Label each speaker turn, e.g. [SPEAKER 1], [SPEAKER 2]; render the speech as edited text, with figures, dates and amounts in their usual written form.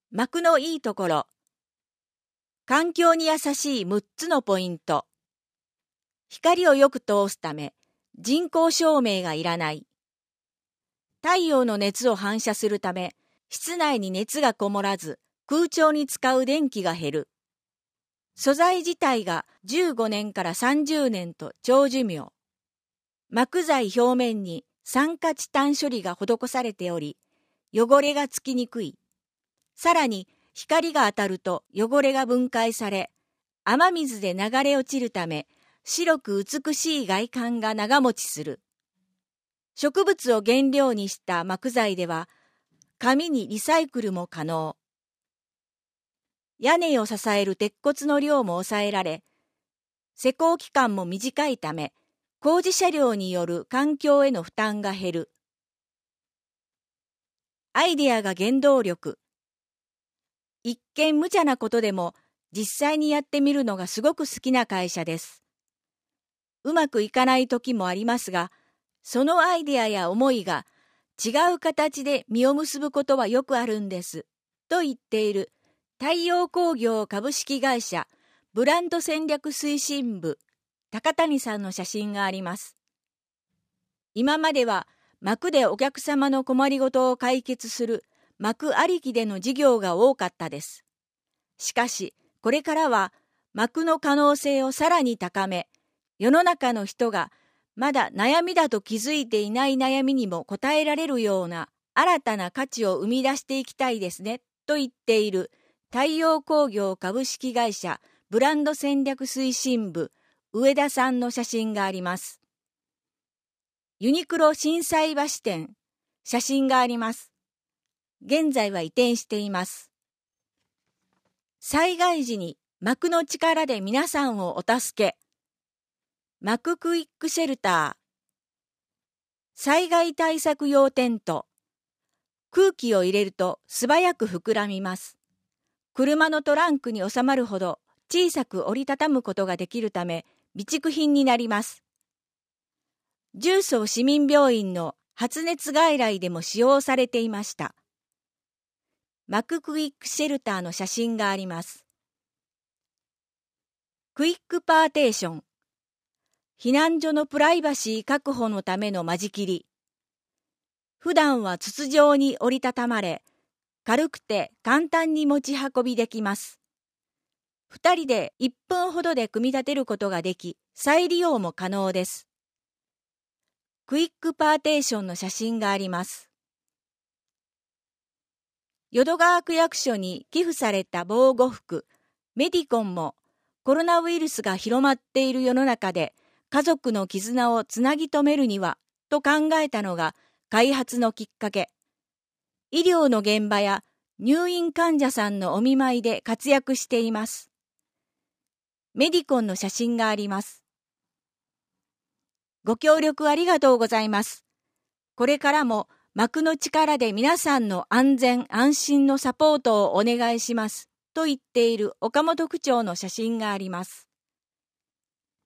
[SPEAKER 1] 膜のいいところ。環境に優しい6つのポイント。光をよく通すため、人工照明がいらない。太陽の熱を反射するため、室内に熱がこもらず、空調に使う電気が減る。素材自体が15年から30年と長寿命。膜材表面に酸化チタン処理が施されており、汚れがつきにくい。さらに光が当たると汚れが分解され、雨水で流れ落ちるため、白く美しい外観が長持ちする。植物を原料にした膜材では、紙にリサイクルも可能。屋根を支える鉄骨の量も抑えられ、施工期間も短いため、工事車両による環境への負担が減る。アイデアが原動力。一見無茶なことでも実際にやってみるのがすごく好きな会社です。うまくいかない時もありますが、そのアイデアや思いが違う形で実を結ぶことはよくあるんです。と言っている太陽工業株式会社ブランド戦略推進部高谷さんの写真があります。今までは膜でお客様の困りごとを解決する膜ありきでの事業が多かったです。しかし、これからは膜の可能性をさらに高め、世の中の人がまだ悩みだと気づいていない悩みにも応えられるような新たな価値を生み出していきたいですね、と言っている太陽工業株式会社ブランド戦略推進部上田さんの写真があります。ユニクロ心斎橋店、写真があります。現在は移転しています。災害時に膜の力で皆さんをお助け。膜クイックシェルター。災害対策用テント。空気を入れると素早く膨らみます。車のトランクに収まるほど小さく折りたたむことができるため備蓄品になります。重曹市民病院の発熱外来でも使用されていました。膜クイックシェルターの写真があります。クイックパーテーション。避難所のプライバシー確保のための間仕切り。普段は筒状に折りたたまれ、軽くて簡単に持ち運びできます。2人で1分ほどで組み立てることができ、再利用も可能です。クイックパーテーションの写真があります。淀川区役所に寄付された防護服、メディコンもコロナウイルスが広まっている世の中で家族の絆をつなぎ止めるにはと考えたのが開発のきっかけ。医療の現場や入院患者さんのお見舞いで活躍しています。メディコンの写真があります。ご協力ありがとうございます。これからも膜の力で皆さんの安全安心のサポートをお願いしますと言っている岡本区長の写真があります。